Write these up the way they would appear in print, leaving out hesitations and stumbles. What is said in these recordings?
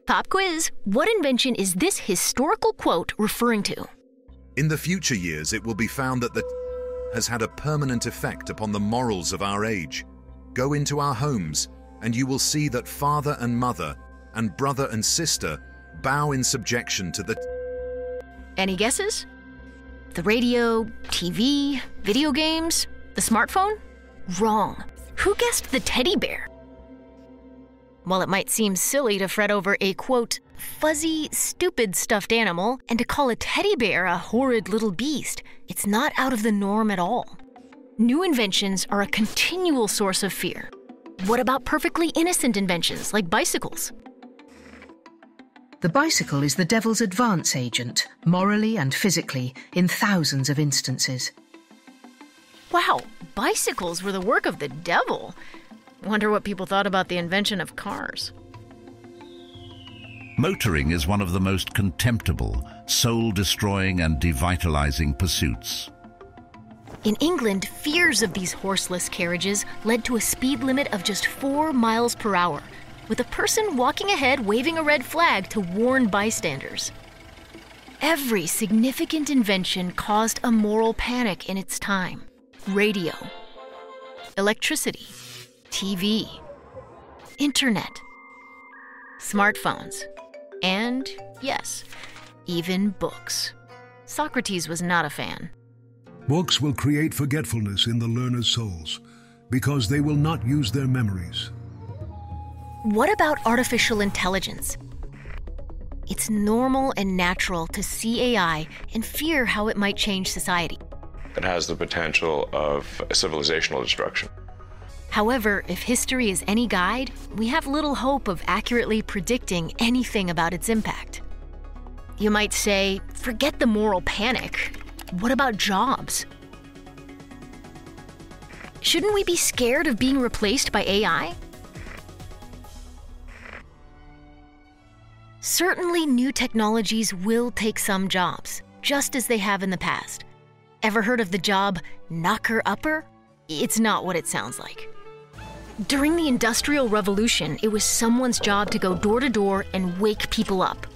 Pop quiz. What invention is this historical quote referring to? In the future years, it will be found that the has had a permanent effect upon the morals of our age. Go into our homes, and you will see that father and mother and brother and sister bow in subjection to the... Any guesses? The radio, TV, video games, the smartphone? Wrong. Who guessed the teddy bear? While it might seem silly to fret over a, quote, fuzzy, stupid stuffed animal and to call a teddy bear a horrid little beast, it's not out of the norm at all. New inventions are a continual source of fear. What about perfectly innocent inventions like bicycles? The bicycle is the devil's advance agent, morally and physically, in thousands of instances. Wow, bicycles were the work of the devil. Wonder what people thought about the invention of cars. Motoring is one of the most contemptible, soul-destroying and devitalizing pursuits. In England, fears of these horseless carriages led to a speed limit of just 4 miles per hour, with a person walking ahead waving a red flag to warn bystanders. Every significant invention caused a moral panic in its time. Radio, electricity, TV, internet, smartphones, and, yes, even books. Socrates was not a fan. Books will create forgetfulness in the learner's souls because they will not use their memories. What about artificial intelligence? It's normal and natural to see AI and fear how it might change society. It has the potential of civilizational destruction. However, if history is any guide, we have little hope of accurately predicting anything about its impact. You might say, forget the moral panic. What about jobs? Shouldn't we be scared of being replaced by AI? Certainly, new technologies will take some jobs, just as they have in the past. Ever heard of the job knocker-upper? It's not what it sounds like. During the Industrial Revolution, it was someone's job to go door to door and wake people up.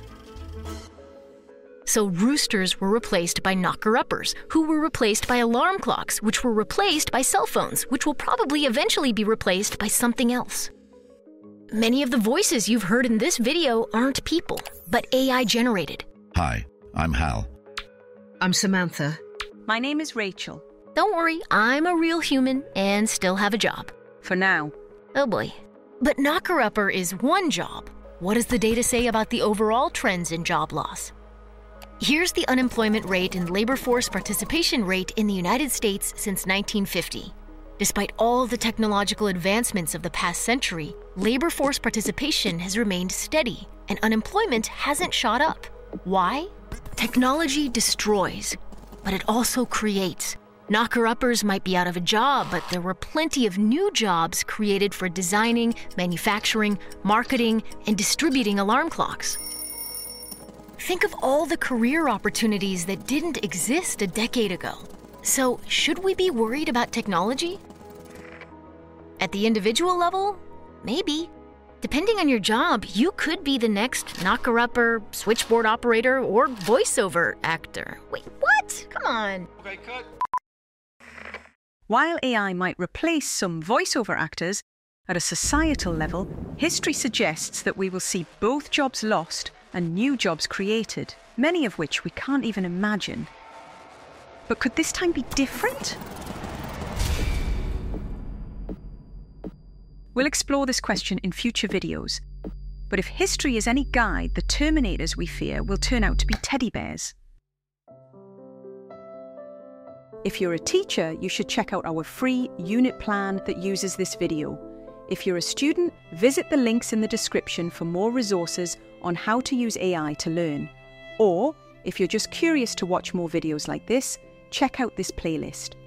So roosters were replaced by knocker-uppers, who were replaced by alarm clocks, which were replaced by cell phones, which will probably eventually be replaced by something else. Many of the voices you've heard in this video aren't people, but AI generated. Hi, I'm Hal. I'm Samantha. My name is Rachel. Don't worry, I'm a real human and still have a job. For now. Oh boy. But knocker-upper is one job. What does the data say about the overall trends in job loss? Here's the unemployment rate and labor force participation rate in the United States since 1950. Despite all the technological advancements of the past century, labor force participation has remained steady and unemployment hasn't shot up. Why? Technology destroys, but it also creates. Knocker-uppers might be out of a job, but there were plenty of new jobs created for designing, manufacturing, marketing, and distributing alarm clocks. Think of all the career opportunities that didn't exist a decade ago. So, should we be worried about technology? At the individual level, maybe. Depending on your job, you could be the next knocker-upper, switchboard operator, or voiceover actor. Wait, what? Come on. Okay, cut. While AI might replace some voiceover actors, at a societal level, history suggests that we will see both jobs lost and new jobs created, many of which we can't even imagine. But could this time be different? We'll explore this question in future videos. But if history is any guide, the Terminators we fear will turn out to be teddy bears. If you're a teacher, you should check out our free unit plan that uses this video. If you're a student, visit the links in the description for more resources on how to use AI to learn. Or, if you're just curious to watch more videos like this, check out this playlist.